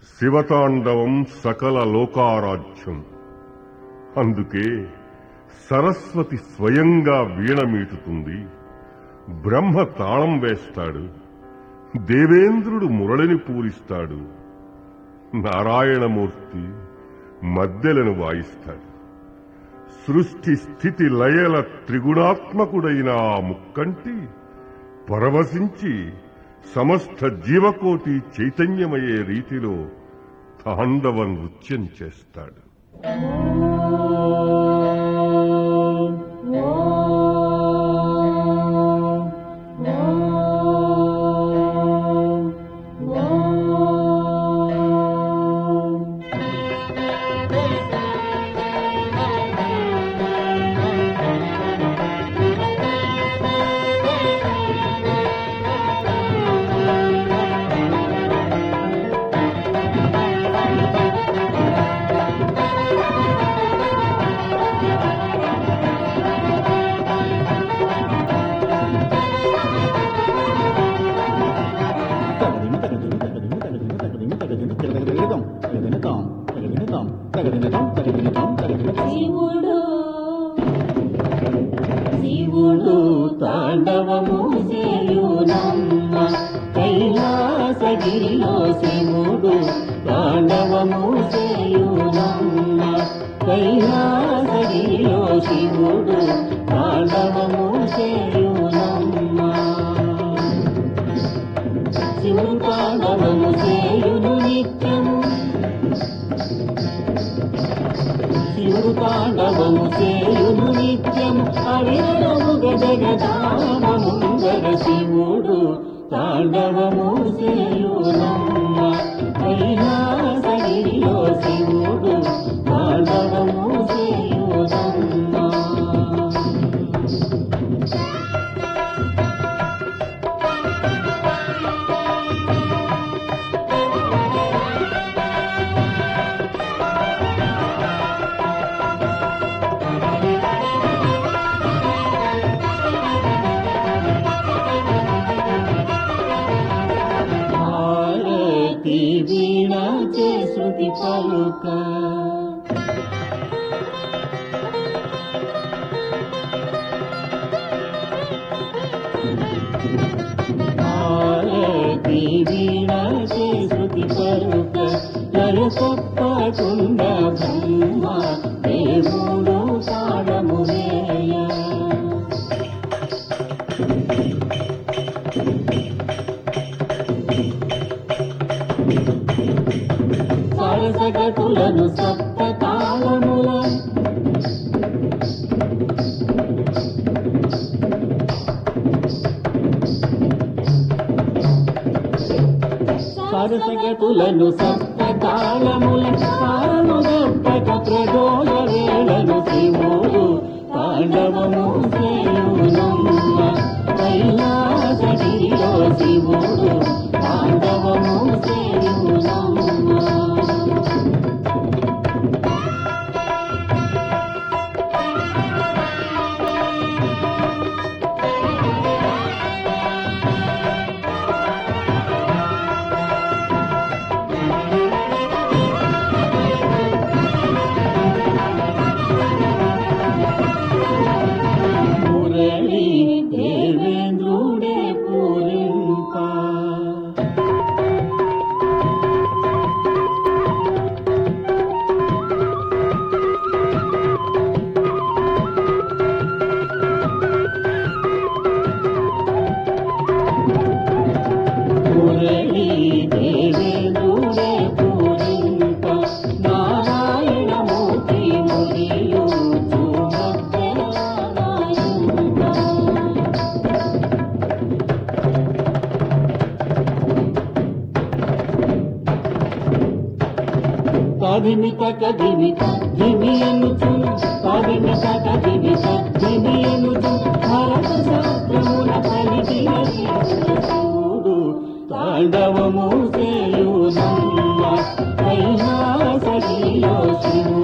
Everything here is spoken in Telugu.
శివతాండవం సకల లోకారాధ్యం. అందుకే సరస్వతి స్వయంగా వీణ మీటుతుంది, బ్రహ్మ తాళం వేస్తాడు, దేవేంద్రుడు మురళిని పూరిస్తాడు, నారాయణమూర్తి మద్దెలను వాయిస్తాడు. సృష్టి స్థితి లయల త్రిగుణాత్మకుడైన ఆ ముక్కంటి పరవశించి సమస్త జీవకోటి చైతన్యమయ్యే రీతిలో తాండవ నృత్యం చేస్తాడు. శివుడు తాండవము చేయునమ్మ కైలాసగిరిలో, శివుడు తాండవము చేయునమ్మ కైలాసగిరిలో, శివుడు తాండవము చేయునమ్మ. శివుడు తాండవము చేయును నిత్యము, శివుడు తాండవము చేయును నిత్యము అవిరముగ జగదామముందర, శివుడు తాండవము చేయునమ్మ కైలాసగిరిలో, శివుడు తాండవము చేయునమ్మ. వీణ చే శృతి పలుక, భారతి వీణ చే శృతి పలుక, లయ తప్పకుండా బ్రహ్మ దేవుడు తాళము వేయ. సరసగతులను సప్త తాళముల, సరసగతులను సప్త తాళముల, సారముదప్పక ప్రజోల వేళను, శివుడు తాండవము చేయునమ్మ కైలాసగిరిలో, శివుడు తాండవము చేయునమ్మ. మురళి దేవేంద్రుడే పూరింప, మురళి దేవేంద్రుడే పూరింప, నారాయణమూర్తి మురియు కాదిమిత కదిమిత దిమియనుచు, కాదిమిత కదిమిత దిమియనుచు, భరత శాస్త్రముల పలికిన శివుడు తాండవము చేయునమ్మ కైలాసగిరిలో, శివుడు